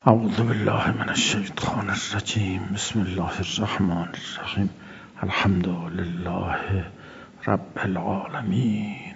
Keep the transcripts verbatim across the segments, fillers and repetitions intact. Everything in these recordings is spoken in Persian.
اعوذ بالله من الشیطان الرجیم. بسم الله الرحمن الرحیم. الحمد لله رب العالمین.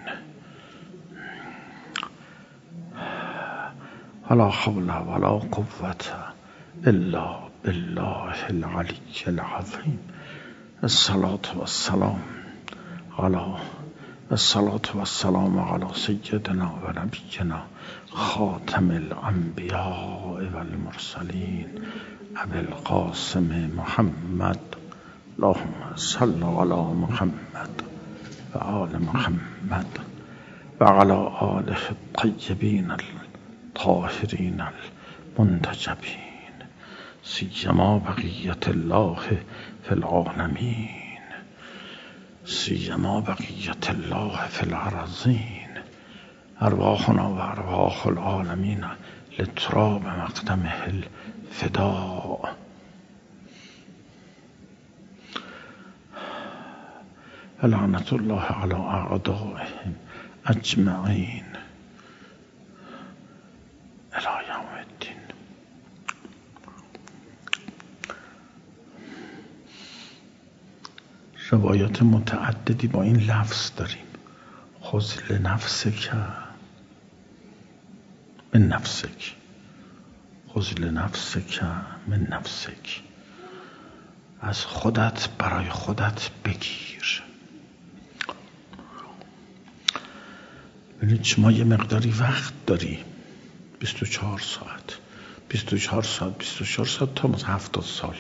ولا حول ولا قوة الا بالله العلی العظیم. الصلاة والسلام على الصلاة والسلام على سيدنا و نبینا خاتم الانبیاء والمرسلین ابی القاسم محمد. اللهم صل على محمد و آل محمد و على آله الطیبین الطاهرین المنتجبین سیما بقیت الله فی العالمین سیما بقیت الله فی الارضین. ارواحنا و ارواح العالمین لتراب مقدمه الفداء. لعنت الله علی اعدائهم اجمعین الی یوم الدین. روایات متعددی با این لفظ داریم. خذ لنفسک من نفسک، خذ لنفسک من نفسک. از خودت برای خودت بگیر. ببینید شما یه مقداری وقت داری، بیست و چهار ساعت بیست و چهار ساعت بیست و چهار ساعت تا هفتاد سال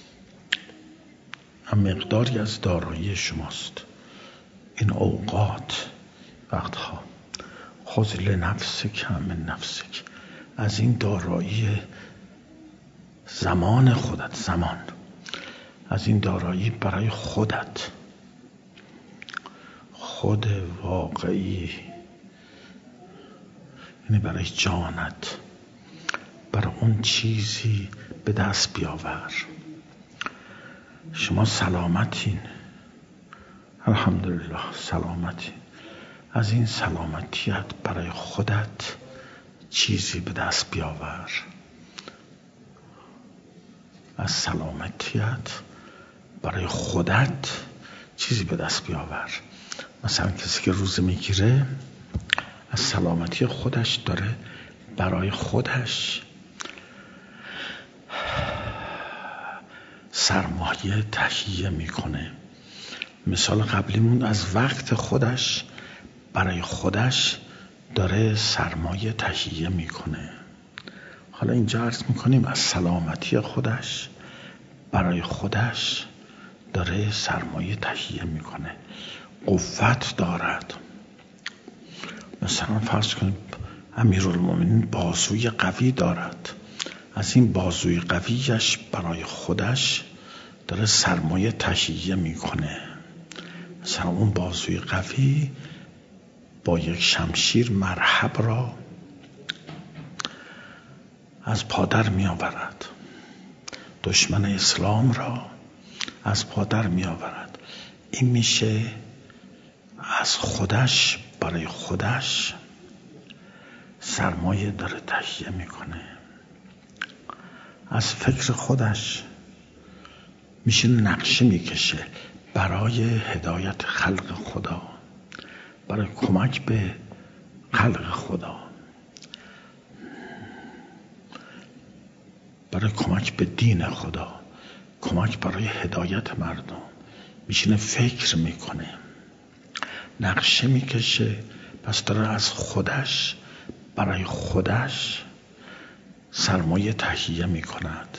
هم مقداری از دارایی شماست. این اوقات وقتها خذ لنفسک من نفسک، از این دارایی زمان خودت، زمان از این دارایی برای خودت، خود واقعی، یعنی برای جانت، برای اون چیزی به دست بیاور. شما سلامتین، الحمدلله سلامتین. از این سلامتیت برای خودت چیزی به دست بیاور. از سلامتیت برای خودت چیزی به دست بیاور. مثلا کسی که روزه میگیره از سلامتی خودش داره برای خودش سرمایه تهیه میکنه. مثال قبلیمون از وقت خودش برای خودش داره سرمایه تهیه میکنه. حالا اینجا عرض میکنیم از سلامتی خودش برای خودش داره سرمایه تهیه میکنه. قوت دارد. مثلا فرض کنیم امیرالمومنین بازوی قوی دارد. از این بازوی قویش برای خودش داره سرمایه تهیه میکنه. مثلا اون بازوی قوی با یک شمشیر مرحب را از پادر می آورد، دشمن اسلام را از پادر می آورد. این میشه از خودش برای خودش سرمایه داره تهیه میکنه. از فکر خودش میشه نقشه میکشه برای هدایت خلق خدا، برای کمک به خلق خدا، برای کمک به دین خدا، کمک برای هدایت مردم. میشینه فکر میکنه، نقشه میکشه. پس داره از خودش برای خودش سرمایه تهیه میکند.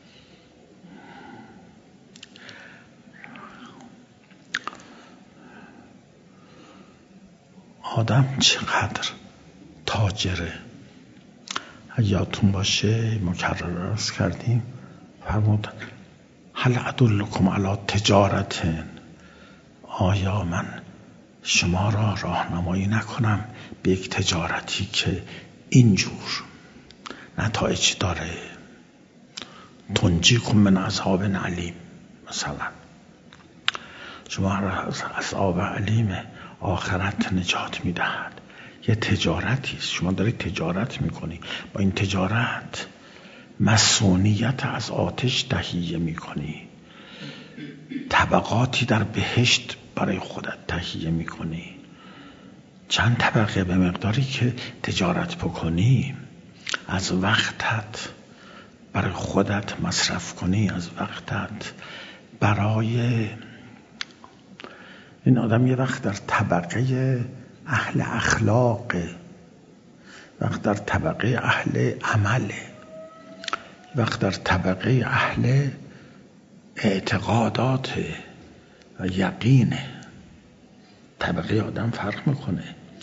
آدم چقدر تاجره. یادتون باشه مکرر عرض کردیم، فرمود هل ادلکم علی تجارت، آیا من شما را راهنمایی نکنم به یک تجارتی که اینجور نتایج داره؟ تنجیکم من عذاب علیم. مثلا شما از عذاب علیم آخرت نجات میدهد. یه تجارتی است، شما دارید تجارت میکنی. با این تجارت مسونیت از آتش تهیه میکنی، طبقاتی در بهشت برای خودت تهیه میکنی، چند طبقه به مقداری که تجارت بکنی، از وقتت برای خودت مصرف کنی، از وقتت برای این آدم یه وقت در طبقه اهل اخلاقه، وقت در طبقه اهل عمله، وقت در طبقه اهل اعتقادات و یقینه. طبقه آدم فرق میکنه.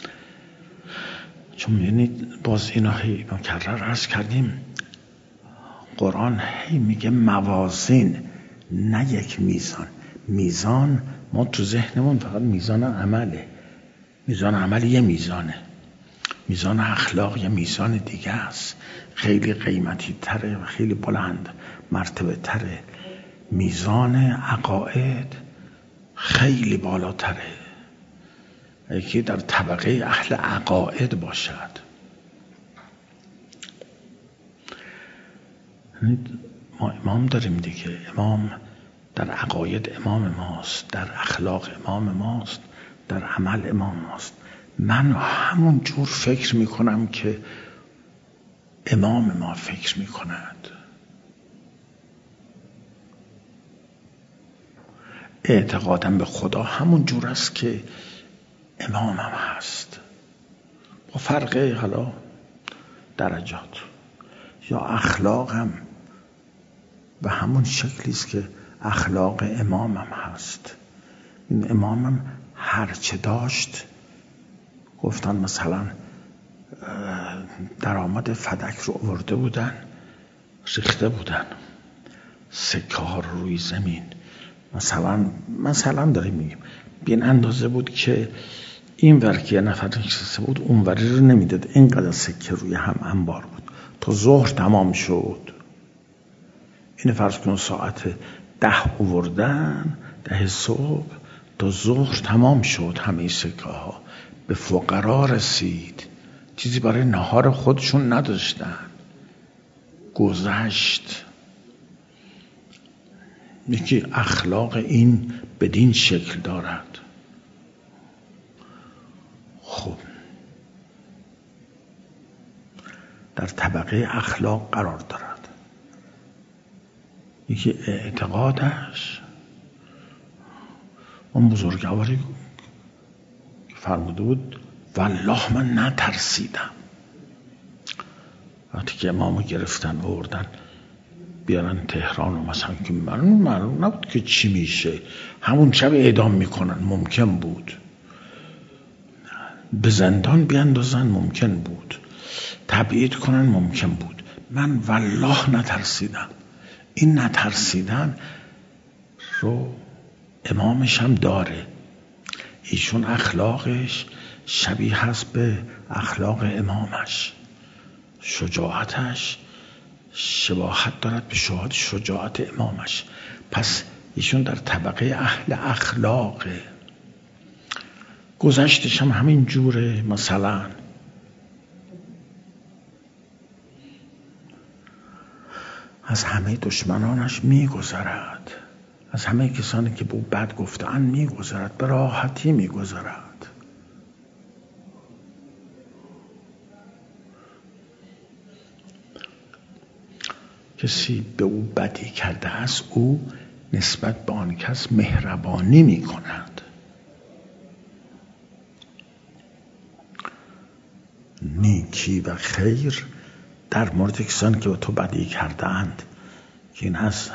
چون می‌بینید باز اینا هی مکرر عرض کردیم، قرآن هی میگه موازین، نه یک میزان. میزان ما تو ذهنمون فقط میزان عمله، میزان عمل یه میزانه، میزان اخلاق یه میزان دیگه است، خیلی قیمتی تره و خیلی بلند مرتبه تره. میزان عقاید خیلی بالاتره، یکی در طبقه اهل عقاید باشد. ما امام داریم دیگه، امام در عقاید امام ماست، در اخلاق امام ماست، در عمل امام ماست. من همون جور فکر میکنم که امام ما فکر میکند. اعتقادم به خدا همون جور است که امامم هست، با فرق حالا درجات. یا اخلاقم به همون شکلی است که اخلاق امامم هست. این امامم هرچه داشت، گفتن مثلا درآمد فدک رو آورده بودن، ریخته بودن سکه ها رو روی زمین، مثلا مثلا داریم میگیم بین اندازه بود که این ور که یه نفر نشسته بود اون وری رو نمیداد، اینقدر سکه روی هم انبار بود. تا ظهر تمام شد. این فرض کن ساعت ده آوردن، ده صبح، تا ظهر تمام شد همه سکه ها، به فقرا رسید، چیزی برای نهار خودشون نداشتن، گذشت. یکی اخلاق این بدین شکل دارد. خب در طبقه اخلاق قرار دارد. یکی اعتقادش، اون بزرگواری فرموده بود والله من نترسیدم. وقتی که امامو گرفتن و بردن بیارن تهران و مثلا که معلوم معلوم نبود که چی میشه، همون شب اعدام میکنن ممکن بود، به زندان بیاندازن ممکن بود، تبعید کنن ممکن بود. من والله نترسیدم. این نترسیدن رو امامش هم داره. ایشون اخلاقش شبیه هست به اخلاق امامش، شجاعتش شباهت دارد به شهادت شجاعت امامش. پس ایشون در طبقه اهل اخلاقه. گذشتش هم همین جوره. مثلا از همه دشمنانش میگذرد، از همه کسانی که به او بد گفتن میگذرد، به راحتی میگذرد. کسی به او بدی کرده است، او نسبت به آن کس مهربانی می کند. نیکی و خیر در مورد کسانی که به تو بدی کرده اند، که این از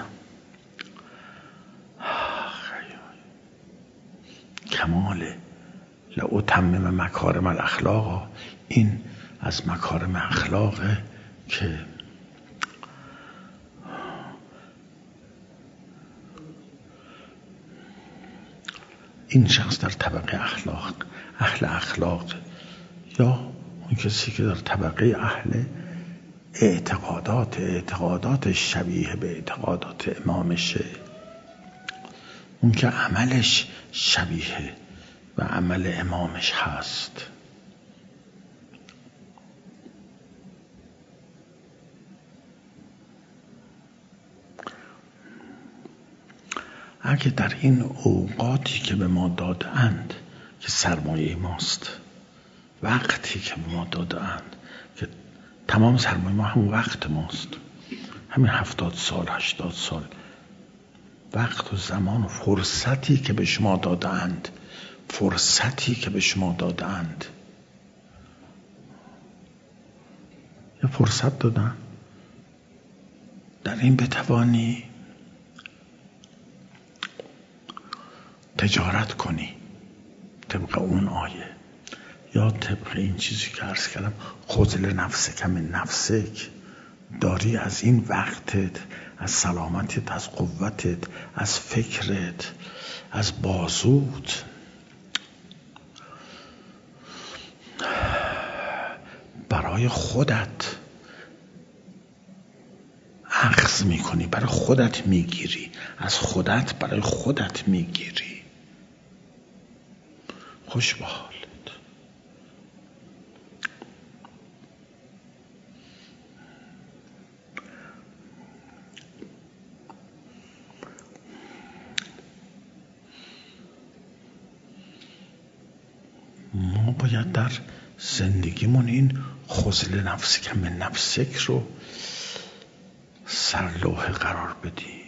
کمال لأتمم مکارم الاخلاق، این از مکارم اخلاقه که این شخص در طبقه اخلاق اهل اخلاق، یا اون کسی که در طبقه اهل اعتقادات اعتقادات شبیه به اعتقادات امامشه، اون که عملش شبیه و عمل امامش هست. اگه در این اوقاتی که به ما دادند که سرمایه ماست، وقتی که به ما دادند که تمام سرمایه ما همون وقت ماست، همین هفتاد سال هشتاد سال وقت و زمان و فرصتی که به شما دادند، فرصتی که به شما دادند، یه فرصت دادن در این بتوانی تجارت کنی طبق اون آیه، یا طبق این چیزی که عرض کردم خذ لنفسک من نفسک، داری از این وقتت، از سلامتت، از قوتت، از فکرت، از بازوت برای خودت اخذ میکنی، برای خودت میگیری، از خودت برای خودت میگیری. خوش به حالت. ما باید در زندگیمون این خذ لنفسک من نفسک رو سرلوحه قرار بدیم.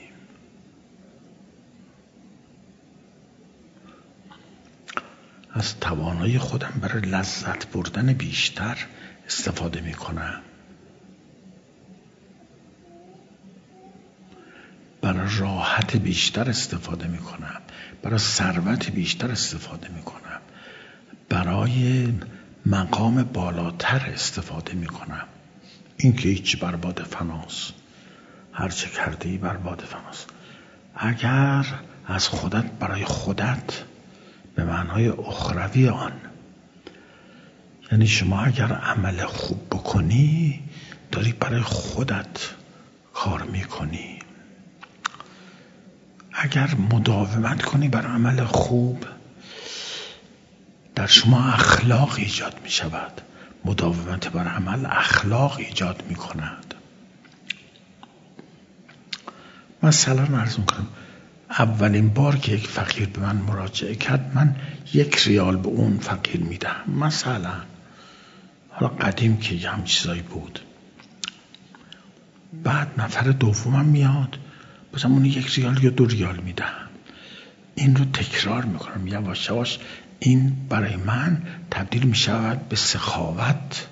از توانایی خودم برای لذت بردن بیشتر استفاده می کنم، برای راحت بیشتر استفاده می کنم، برای ثروت بیشتر استفاده می کنم، برای مقام بالاتر استفاده می کنم. این که هیچ برباد فناست، هرچه کرده ای برباد فناست. اگر از خودت برای خودت به معنای اخروی آن، یعنی شما اگر عمل خوب بکنی داری برای خودت کار میکنی. اگر مداومت کنی بر عمل خوب در شما اخلاق ایجاد می شود. مداومت بر عمل اخلاق ایجاد می کند. مثلا عرض میکنم اولین بار که یک فقیر به من مراجعه کرد من یک ریال به اون فقیر میدم مثلا. حالا قدیم که یه هم چیزایی بود. بعد نفر دومم میاد بازم اون یک ریال یا دو ریال میدم. این رو تکرار میکنم یواش یواش. این برای من تبدیل میشود به سخاوت.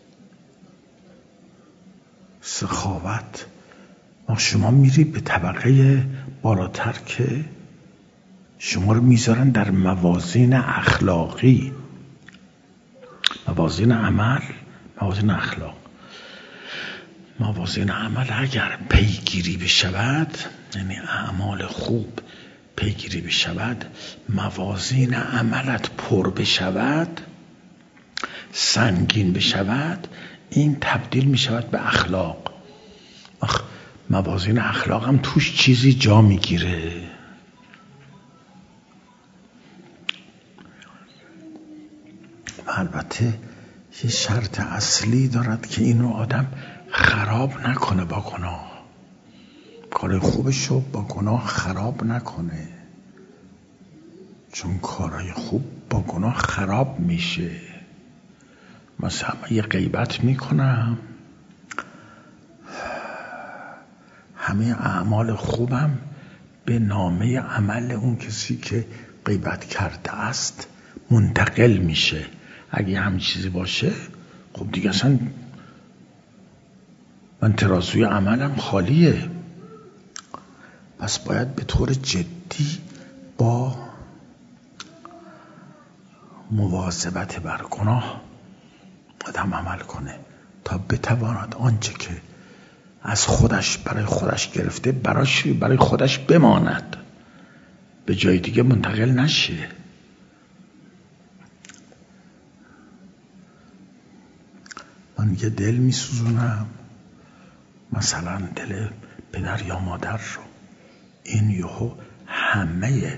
سخاوت. ما شما میری به طبقه بالاتر که شما رو میذارن در موازین اخلاقی، موازین عمل، موازین اخلاق. موازین عمل اگر پیگیری بشود، یعنی اعمال خوب پیگیری بشود، موازین عملت پر بشود، سنگین بشود، این تبدیل میشود به اخلاق. اخ موازین اخلاق هم توش چیزی جا میگیره. البته یه شرط اصلی دارد که اینو آدم خراب نکنه با گناه. کار خوبش رو با گناه خراب نکنه، چون کارهای خوب با گناه خراب میشه. مثلا یه غیبت میکنم، همه اعمال خوبم به نامه عمل اون کسی که غیبت کرده است منتقل میشه. اگه هم چیزی باشه خب دیگه اصلا من ترازوی عملم خالیه. پس باید به طور جدی با مواظبت بر گناه آدم عمل کنه تا بتواند آنچه که از خودش برای خودش گرفته براش برای خودش بماند، به جای دیگه منتقل نشه. من یه دل میسوزونم، مثلا دل پدر یا مادر رو، این یهو همه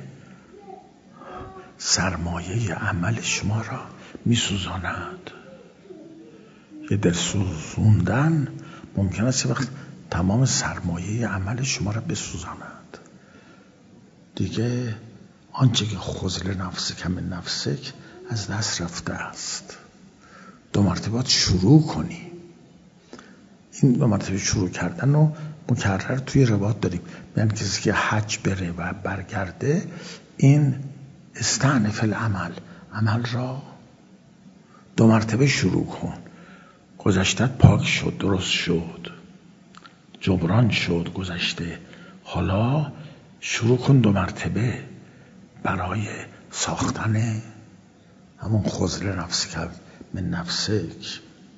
سرمایه عمل شما را میسوزاند. یه دل سوزوندن ممکن است وقت تمام سرمایه عمل شما را بسوزاند. دیگه آنچه که خذل نفسک من نفسک از دست رفته است. دو مرتبه باید شروع کنی. این دو مرتبه شروع کردن رو مکرر توی روایات داریم. یعنی کسی که حج بره و برگرده، این استعنف العمل، عمل را دو مرتبه شروع کن. گذشتت پاک شد، درست شد، جبران شد گذشته، حالا شروع کن دو مرتبه برای ساختن همون خذل نفسک من نفسک.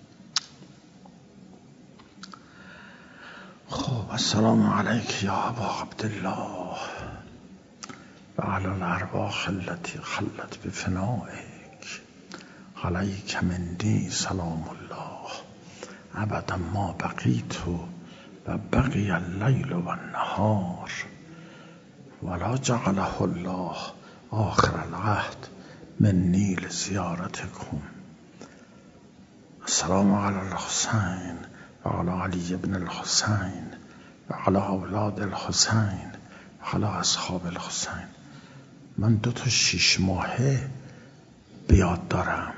خب السلام علیک یا ابا عبدالله و علی الارواح التي خلت بفنائک، علیک منی سلام الله ابدا ما بقیت و بقی اللیل و النهار ولا جعله الله آخر العهد منی لزیارتکم. السلام علی الحسین و علی علی بن الحسین و علی اولاد الحسین و علی اصحاب الحسین. من دو تا شیش ماهه بیاد دارم.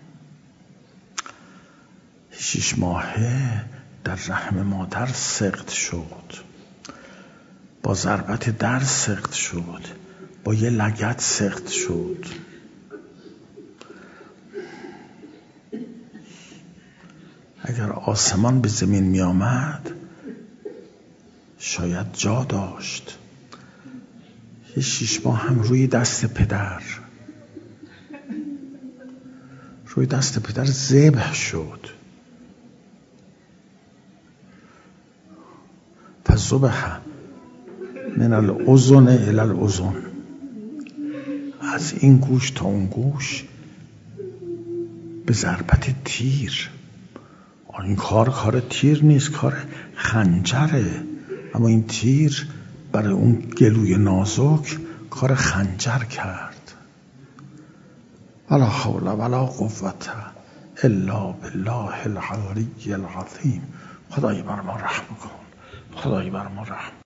شیش ماهه در رحم مادر سقط شد، با ضربت در سقط شد، با یه لگد سقط شد. اگر آسمان به زمین می آمد شاید جا داشت. یه شیش ماه هم روی دست پدر روی دست پدر ذبح شد. فذبح من الاذن الی الاذن، از این گوش تا اون گوش به ضربت تیر. این کار کار تیر نیست، کار خنجره، اما این تیر برای اون گلوی نازک کار خنجر کرد. ولا حول ولا قوة الا بالله العلی العظیم. خدای بر ما رحم کن، خدای بر ما رحم